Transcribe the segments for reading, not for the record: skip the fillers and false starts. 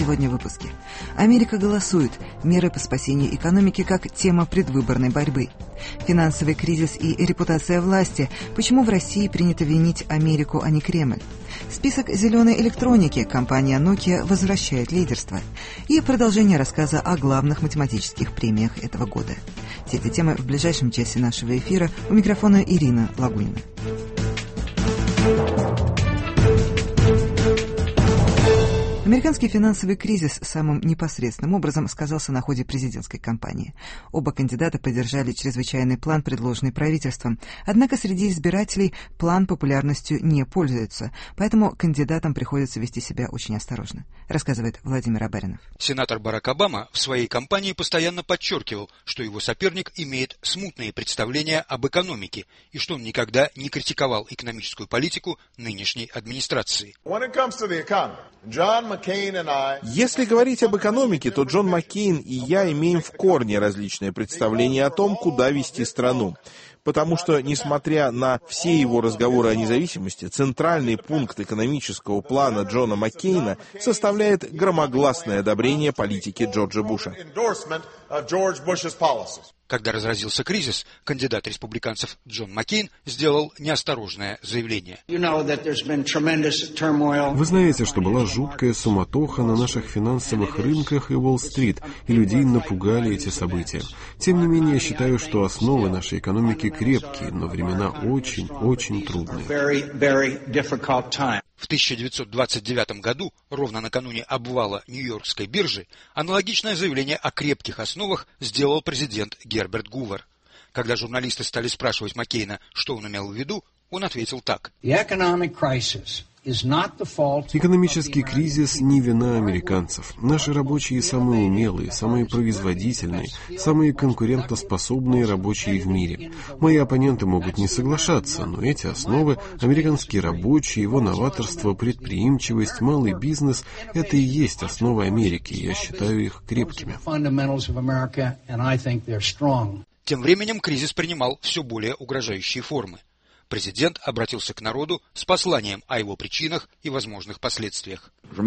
Сегодня в выпуске. Америка голосует. Меры по спасению экономики как тема предвыборной борьбы. Финансовый кризис и репутация власти. Почему в России принято винить Америку, а не Кремль? Список зеленой электроники. Компания Nokia возвращает лидерство. И продолжение рассказа о главных математических премиях этого года. Все эти темы в ближайшем часе нашего эфира. У микрофона Ирина Лагунина. Американский финансовый кризис самым непосредственным образом сказался на ходе президентской кампании. Оба кандидата поддержали чрезвычайный план, предложенный правительством. Однако среди избирателей план популярностью не пользуется, поэтому кандидатам приходится вести себя очень осторожно, рассказывает Владимир Абаринов. Сенатор Барак Обама в своей кампании постоянно подчеркивал, что его соперник имеет смутные представления об экономике и что он никогда не критиковал экономическую политику нынешней администрации. Если говорить об экономике, то Джон Маккейн и я имеем в корне различные представления о том, куда вести страну. Потому что, несмотря на все его разговоры о независимости, центральный пункт экономического плана Джона Маккейна составляет громогласное одобрение политики Джорджа Буша. Когда разразился кризис, кандидат республиканцев Джон Маккейн сделал неосторожное заявление. Вы знаете, что была жуткая суматоха на наших финансовых рынках и Уолл-стрит, и людей напугали эти события. Тем не менее, я считаю, что основы нашей экономики крепкие, но времена очень трудные. В 1929 году, ровно накануне обвала Нью-Йоркской биржи, аналогичное заявление о крепких основах сделал президент Герберт Гувер. Когда журналисты стали спрашивать Маккейна, что он имел в виду, он ответил так. Экономический кризис не вина американцев. Наши рабочие самые умелые, самые производительные, самые конкурентоспособные рабочие в мире. Мои оппоненты могут не соглашаться, но эти основы, американские рабочие, его новаторство, предприимчивость, малый бизнес – это и есть основы Америки, и я считаю их крепкими. Тем временем кризис принимал все более угрожающие формы. Президент обратился к народу с посланием о его причинах и возможных последствиях.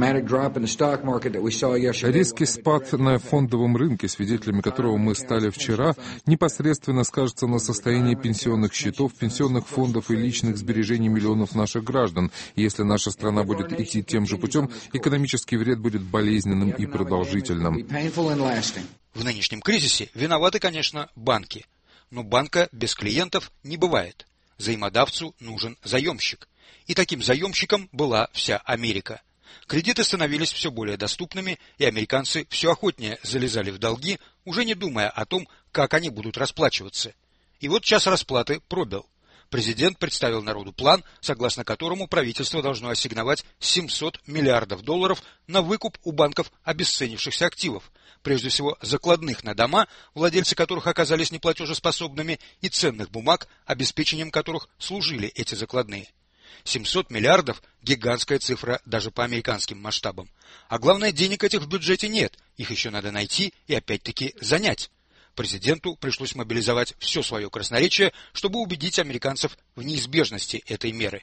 Резкий спад на фондовом рынке, свидетелями которого мы стали вчера, непосредственно скажется на состоянии пенсионных счетов, пенсионных фондов и личных сбережений миллионов наших граждан. И если наша страна будет идти тем же путем, экономический вред будет болезненным и продолжительным. В нынешнем кризисе виноваты, конечно, банки. Но банка без клиентов не бывает. Заимодавцу нужен заемщик. И таким заемщиком была вся Америка. Кредиты становились все более доступными, и американцы все охотнее залезали в долги, уже не думая о том, как они будут расплачиваться. И вот час расплаты пробил. Президент представил народу план, согласно которому правительство должно ассигновать $700 миллиардов на выкуп у банков обесценившихся активов, прежде всего закладных на дома, владельцы которых оказались неплатежеспособными, и ценных бумаг, обеспечением которых служили эти закладные. 700 миллиардов – гигантская цифра даже по американским масштабам. А главное, денег этих в бюджете нет, их еще надо найти и опять-таки занять. Президенту пришлось мобилизовать все свое красноречие, чтобы убедить американцев в неизбежности этой меры.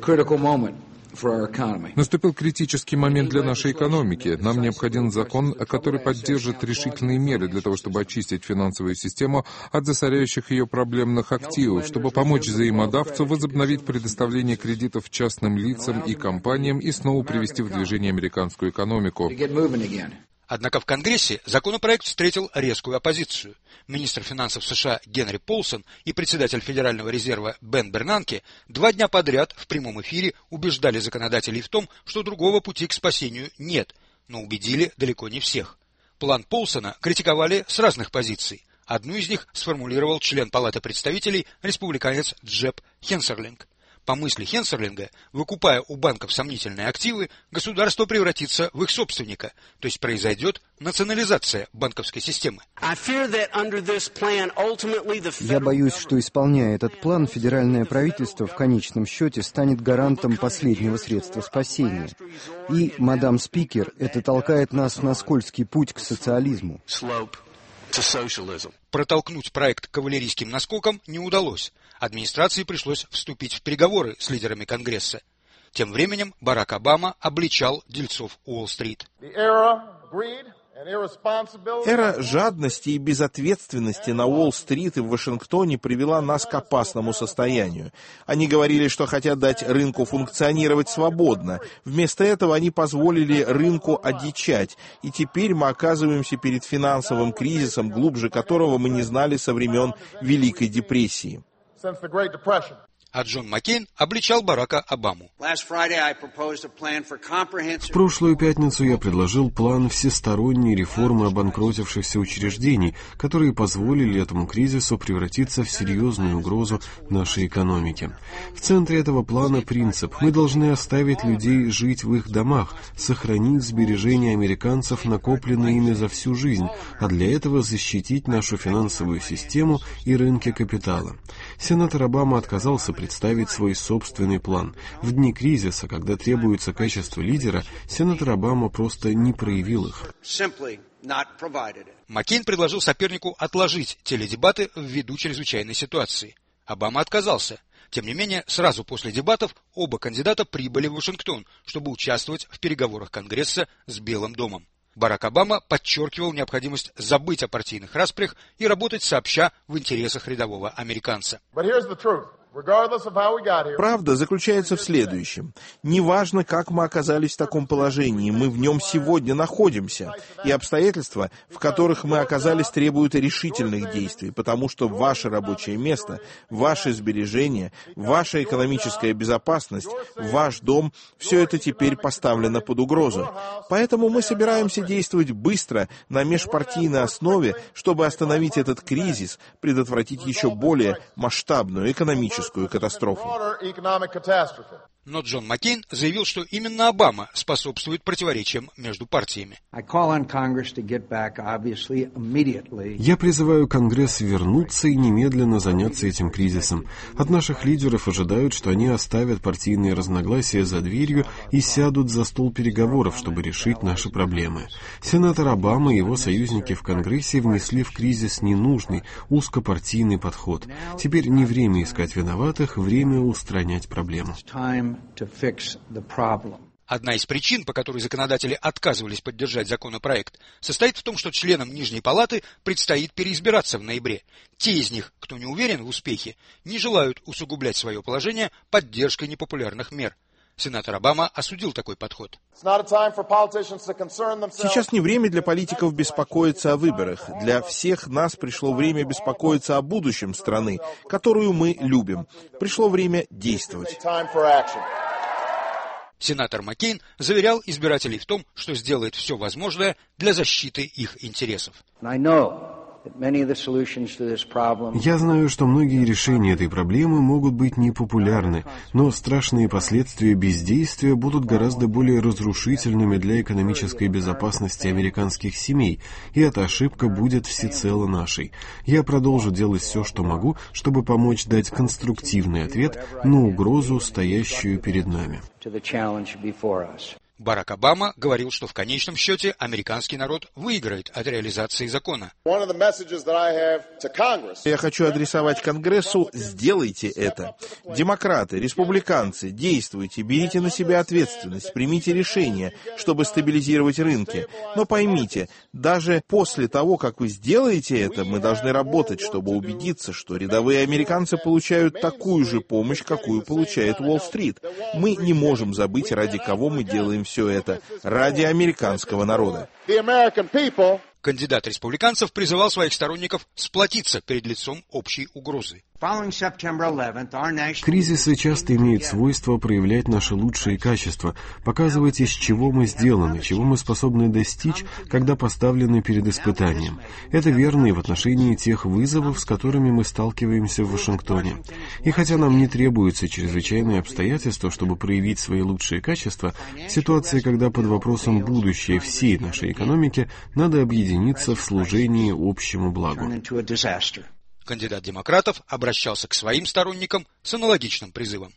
Наступил критический момент для нашей экономики. Нам необходим закон, который поддержит решительные меры для того, чтобы очистить финансовую систему от засоряющих ее проблемных активов, чтобы помочь заимодавцу возобновить предоставление кредитов частным лицам и компаниям и снова привести в движение американскую экономику. Однако в Конгрессе законопроект встретил резкую оппозицию. Министр финансов США Генри Полсон и председатель Федерального резерва Бен Бернанке 2 дня подряд в прямом эфире убеждали законодателей в том, что другого пути к спасению нет, но убедили далеко не всех. План Полсона критиковали с разных позиций. Одну из них сформулировал член Палаты представителей, республиканец Джеб Хенсерлинг. По мысли Хенсерлинга, выкупая у банков сомнительные активы, государство превратится в их собственника, то есть произойдет национализация банковской системы. Я боюсь, что, исполняя этот план, федеральное правительство в конечном счете станет гарантом последнего средства спасения. И, мадам спикер, это толкает нас на скользкий путь к социализму. Протолкнуть проект кавалерийским наскоком не удалось. Администрации пришлось вступить в переговоры с лидерами Конгресса. Тем временем Барак Обама обличал дельцов Уолл-стрит. Эра жадности и безответственности на Уолл-стрит и в Вашингтоне привела нас к опасному состоянию. Они говорили, что хотят дать рынку функционировать свободно. Вместо этого они позволили рынку одичать. И теперь мы оказываемся перед финансовым кризисом, глубже которого мы не знали со времен Великой депрессии. А Джон Маккейн обличал Барака Обаму. В прошлую пятницу я предложил план всесторонней реформы обанкротившихся учреждений, которые позволили этому кризису превратиться в серьезную угрозу нашей экономике. В центре этого плана принцип: мы должны оставить людей жить в их домах, сохранить сбережения американцев, накопленные ими за всю жизнь, а для этого защитить нашу финансовую систему и рынки капитала. Сенатор Обама отказался представить свой собственный план. В дни кризиса, когда требуется качество лидера, сенатор Обама просто не проявил их. Маккейн предложил сопернику отложить теледебаты ввиду чрезвычайной ситуации. Обама отказался. Тем не менее, сразу после дебатов оба кандидата прибыли в Вашингтон, чтобы участвовать в переговорах Конгресса с Белым домом. Барак Обама подчеркивал необходимость забыть о партийных распрях и работать сообща в интересах рядового американца. Правда заключается в следующем. Неважно, как мы оказались в таком положении, мы в нем сегодня находимся, и обстоятельства, в которых мы оказались, требуют решительных действий, потому что ваше рабочее место, ваши сбережения, ваша экономическая безопасность, ваш дом — все это теперь поставлено под угрозу. Поэтому мы собираемся действовать быстро на межпартийной основе, чтобы остановить этот кризис, предотвратить еще более масштабную экономическую катастрофу. Но Джон Маккейн заявил, что именно Обама способствует противоречиям между партиями. Я призываю Конгресс вернуться и немедленно заняться этим кризисом. От наших лидеров ожидают, что они оставят партийные разногласия за дверью и сядут за стол переговоров, чтобы решить наши проблемы. Сенатор Обама и его союзники в Конгрессе внесли в кризис ненужный, узкопартийный подход. Теперь не время искать виноватых, время устранять проблему. Одна из причин, по которой законодатели отказывались поддержать законопроект, состоит в том, что членам Нижней палаты предстоит переизбираться в ноябре. Те из них, кто не уверен в успехе, не желают усугублять свое положение поддержкой непопулярных мер. Сенатор Обама осудил такой подход. Сейчас не время для политиков беспокоиться о выборах. Для всех нас пришло время беспокоиться о будущем страны, которую мы любим. Пришло время действовать. Сенатор Маккейн заверял избирателей в том, что сделает все возможное для защиты их интересов. Я знаю, что многие решения этой проблемы могут быть непопулярны, но страшные последствия бездействия будут гораздо более разрушительными для экономической безопасности американских семей, и эта ошибка будет всецело нашей. Я продолжу делать все, что могу, чтобы помочь дать конструктивный ответ на угрозу, стоящую перед нами. Барак Обама говорил, что в конечном счете американский народ выиграет от реализации закона. Я хочу адресовать Конгрессу: сделайте это. Демократы, республиканцы, действуйте, берите на себя ответственность, примите решения, чтобы стабилизировать рынки. Но поймите, даже после того, как вы сделаете это, мы должны работать, чтобы убедиться, что рядовые американцы получают такую же помощь, какую получает Уолл-стрит. Мы не можем забыть, ради кого мы делаем все это. Ради американского народа. Кандидат республиканцев призывал своих сторонников сплотиться перед лицом общей угрозы. Кризисы часто имеют свойство проявлять наши лучшие качества, показывать, из чего мы сделаны, чего мы способны достичь, когда поставлены перед испытанием. Это верно и в отношении тех вызовов, с которыми мы сталкиваемся в Вашингтоне. И хотя нам не требуются чрезвычайные обстоятельства, чтобы проявить свои лучшие качества, в ситуации, когда под вопросом будущее всей нашей экономики, надо объединиться в служении общему благу. Кандидат демократов обращался к своим сторонникам с аналогичным призывом.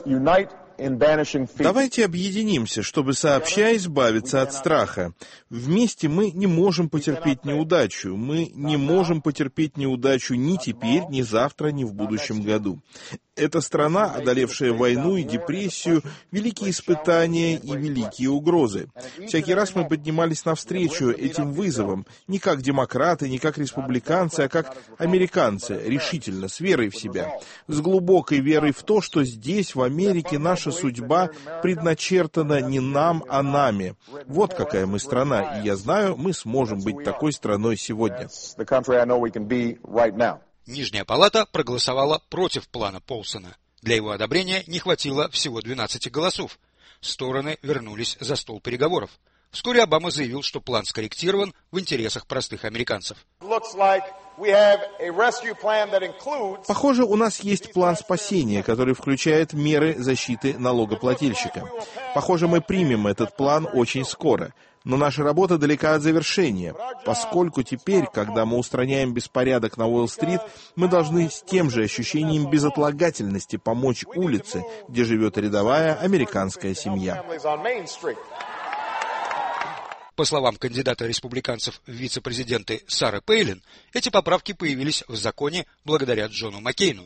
Давайте объединимся, чтобы сообща избавиться от страха. Вместе мы не можем потерпеть неудачу. Мы не можем потерпеть неудачу ни теперь, ни завтра, ни в будущем году. Это страна, одолевшая войну и депрессию, великие испытания и великие угрозы. Всякий раз мы поднимались навстречу этим вызовам, не как демократы, не как республиканцы, а как американцы, решительно, с верой в себя, с глубокой верой в то, что здесь, в Америке, наша судьба предначертана не нам, а нами. Вот какая мы страна, и я знаю, мы сможем быть такой страной сегодня. Нижняя палата проголосовала против плана Полсона. Для его одобрения не хватило всего 12 голосов. Стороны вернулись за стол переговоров. Вскоре Обама заявил, что план скорректирован в интересах простых американцев. Похоже, у нас есть план спасения, который включает меры защиты налогоплательщика. Похоже, мы примем этот план очень скоро. Но наша работа далека от завершения, поскольку теперь, когда мы устраняем беспорядок на Уолл-стрит, мы должны с тем же ощущением безотлагательности помочь улице, где живет рядовая американская семья. По словам кандидата республиканцев в вице-президенты Сары Пейлин, эти поправки появились в законе благодаря Джону Маккейну.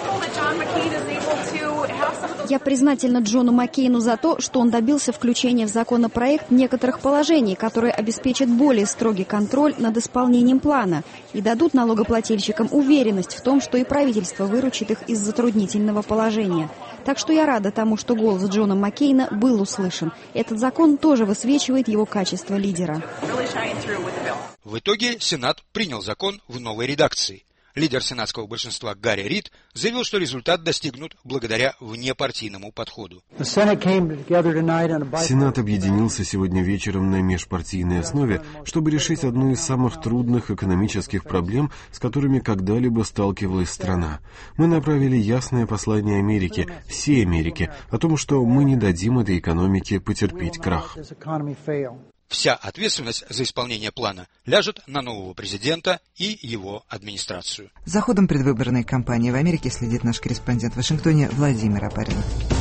Я признательна Джону Маккейну за то, что он добился включения в законопроект некоторых положений, которые обеспечат более строгий контроль над исполнением плана и дадут налогоплательщикам уверенность в том, что и правительство выручит их из затруднительного положения. Так что я рада тому, что голос Джона Маккейна был услышан. Этот закон тоже высвечивает его качество лидера. В итоге Сенат принял закон в новой редакции. Лидер сенатского большинства Гарри Рид заявил, что результат достигнут благодаря внепартийному подходу. Сенат объединился сегодня вечером на межпартийной основе, чтобы решить одну из самых трудных экономических проблем, с которыми когда-либо сталкивалась страна. Мы направили ясное послание Америке, всей Америке, о том, что мы не дадим этой экономике потерпеть крах. Вся ответственность за исполнение плана ляжет на нового президента и его администрацию. За ходом предвыборной кампании в Америке следит наш корреспондент в Вашингтоне Владимир Опарин.